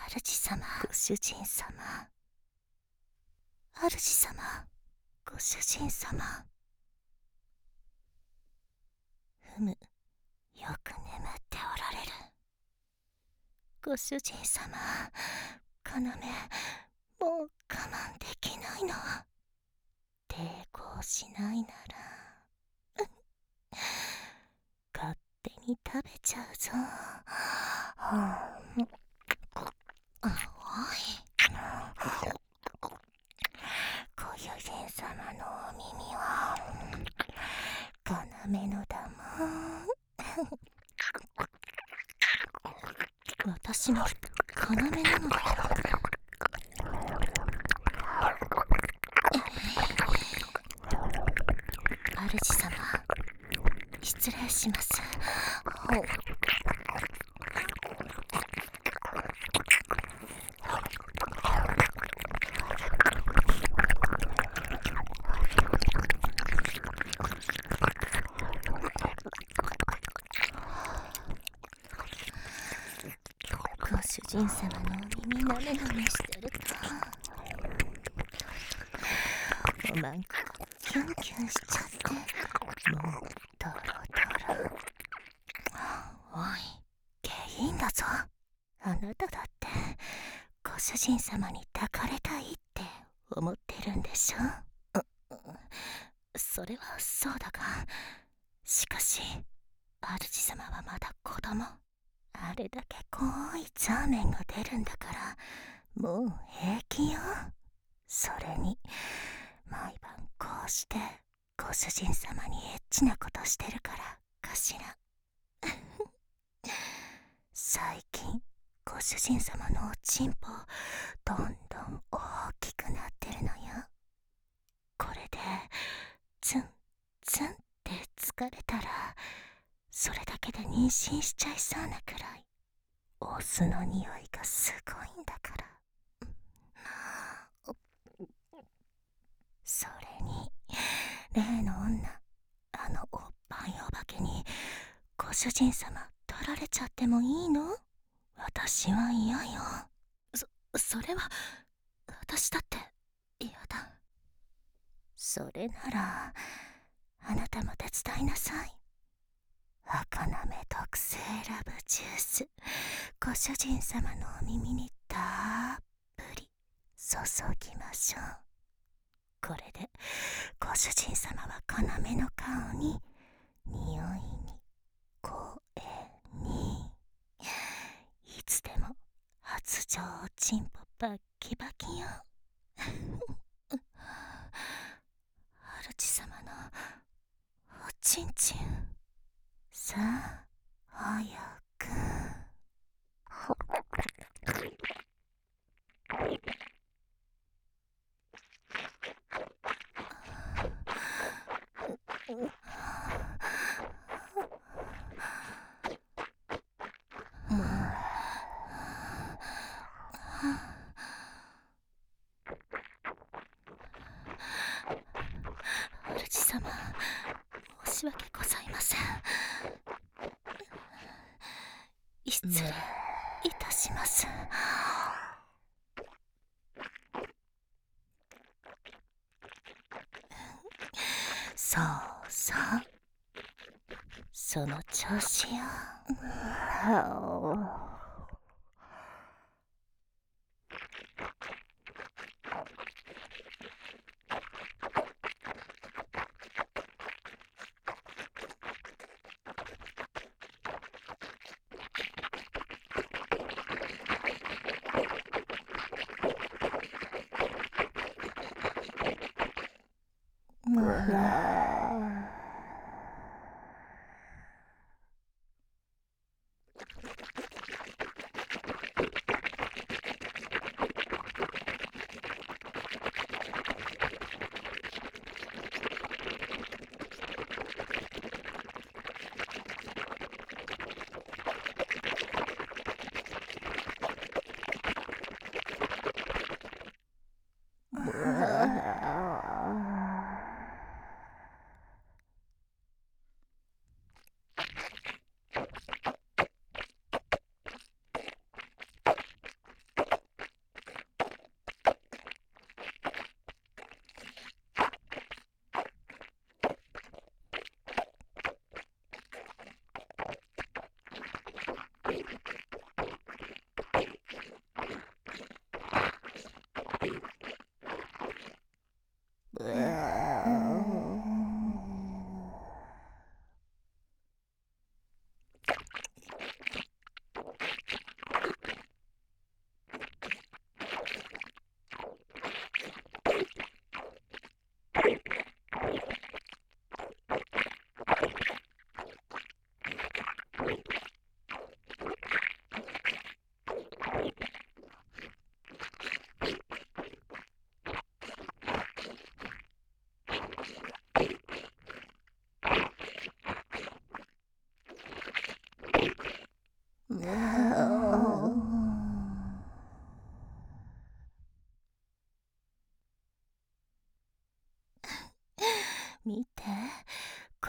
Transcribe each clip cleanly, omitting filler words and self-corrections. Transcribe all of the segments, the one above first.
主様、ご主人様。主様、ご主人様。ふむ、よく眠っておられる。ご主人様、要、もう我慢できないの。抵抗しないなら勝手に食べちゃうぞ。おい、ご主人様のお耳は要のだもん。私の要なのだよ。主様、失礼します。ご主人様のお耳なめなめしてるとおまんこキュンキュンしちゃって、もうドロドロ。おい、下品だぞ。あなただってご主人様に抱かれたいって思ってるんでしょ。それはそうだが、しかし主様はまだ子供。あれだけ濃いザーメンが出るんだからもう平気よ。それに毎晩こうしてご主人様にエッチなことしてるからかしら。最近ご主人様のおちんぽどんどん大きくなってるのよ。これでツンツンって疲れたらそれだけで妊娠しちゃいそうなくらいオスの匂いがすごいんだから。それに例の女、あのおっぱいお化けにご主人様取られちゃってもいいの？私は嫌よ。それは私だって嫌だ。それならあなたも手伝いなさい。赤なめ特製ラブジュース、ご主人様のお耳にたっぷり注ぎましょう。これでご主人様は要の顔に匂いに声にいつでも発情おちんぽバッキバキよ。主様のおちんちん、さあ早く。主様、申し訳ございません。失礼いたします。そうそう、その調子よ。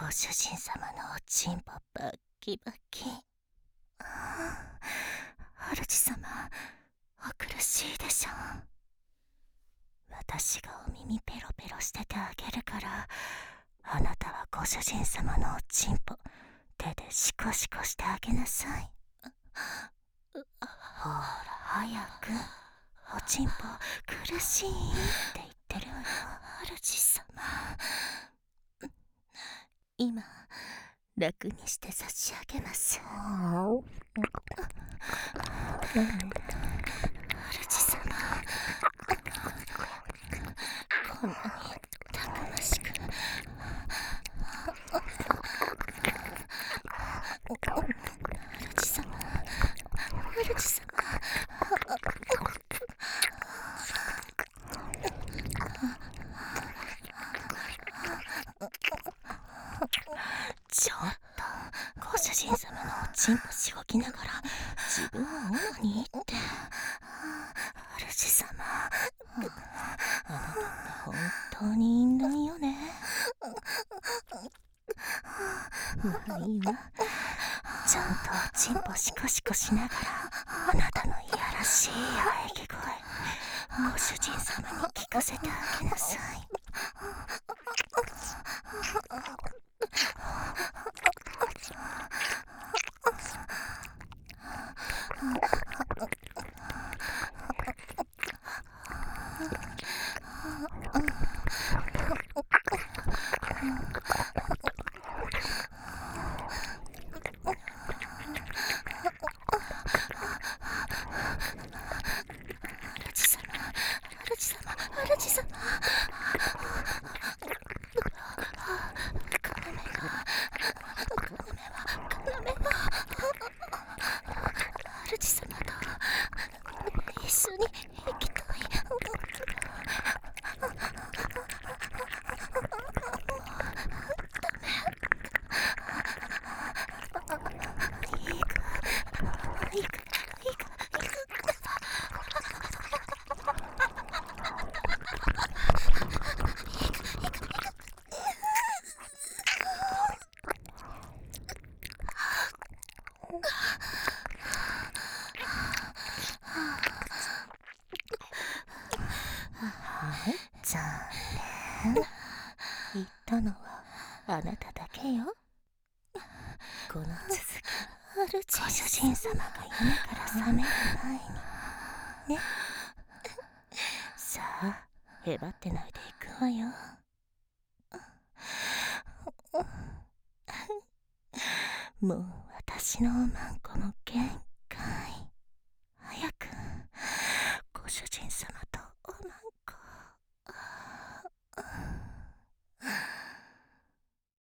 ご主人様のおちんぽバッキバキ。主様、お苦しいでしょう。私がお耳ペロペロしててあげるから、あなたはご主人様のおちんぽ手でシコシコしてあげなさい。ほら早く。おちんぽ苦しいって言ってるわよ。主様、今楽にして差し上げます。主様、こんなにたくましく。主様、主様、ちょっとご主人様のおちんぽしごきながら自分はオナニーって。主様、あなたって本当に淫乱よね。まあいいわ。ちゃんとおちんぽシコシコしながらあなたのいやらしい喘ぎ声ご主人様に聞かせてあげなさい。主様、主様、主様と一緒に行きたい。残念。言ったのはあなただけよ。この続き、ご主人様が夢から覚める前にね。さあ、へばってないでいくわよ。もう私のおまんこも元